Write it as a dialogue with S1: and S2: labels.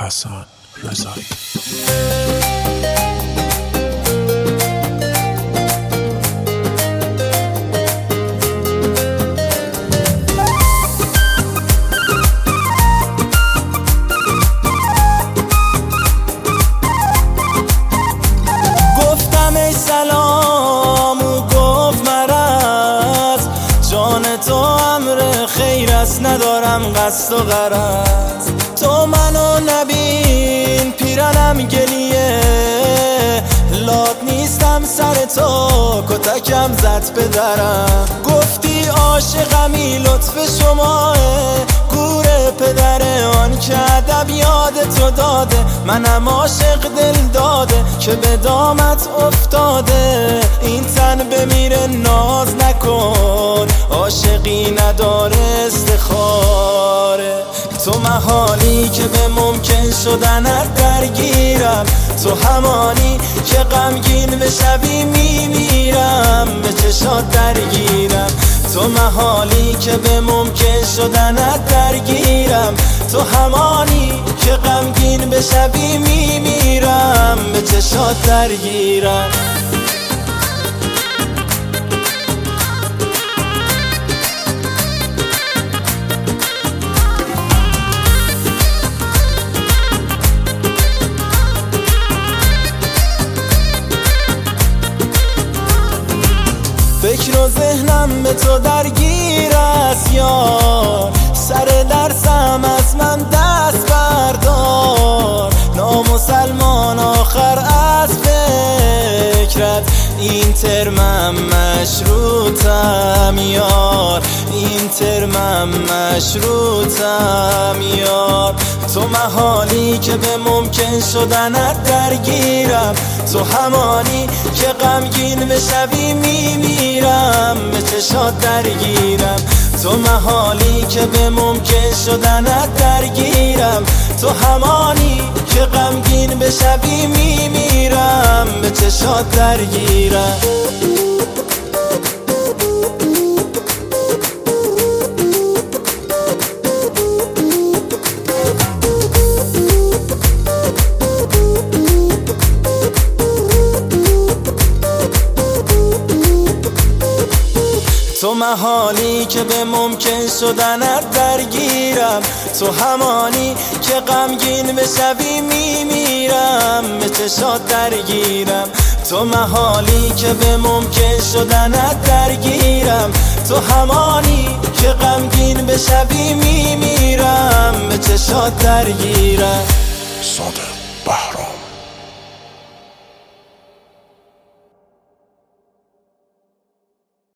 S1: حسن رضایی.
S2: گفتم ای سلام، او گفت مرض، جان تو امر خیر است، ندارم قصد و غرض. تو منو نبین پیرنم گلیه، لات نیستم سر تو کتکم زد به درم. گفتی عاشقمی لطف شماه، گور پدر آن که ادب یاد تو داده. منم عاشق دل داده که به دامت افتاده. این تن بمیره ناز نکن، عاشقی نداره استخاره. تو محالی که به ممکن شدنت درگیرم، تو همانی که غمگین بشوی میمیرم به چشات درگیرم. تو محالی که به ممکن شدنت درگیرم، تو همانی که غمگین بشوی میمیرم به چشات درگیرم. فکر و ذهنم به تو درگیر است یار، سر درسم از من دست بردار. نامسلمان آخر از فکرت، این ترمم مشروطم یار، این ترمم مشروطم یار. تو محالی که به ممکن شدنت درگیرم، تو همانی که غمگین بشوی میمیرم به چشات درگیرم. تو محالی که به ممکن شدنت درگیرم، تو همانی که غمگین بشوی میمیرم به چشات درگیرم. تو محالی که به ممکن شدنت درگیرم، تو همانی که غمگین بشوی میمیرم به چشات درگیرم. تو محالی که به ممکن شدنت درگیرم، تو همانی که غمگین بشوی میمیرم به چشات درگیرم.
S1: صادق بهرام.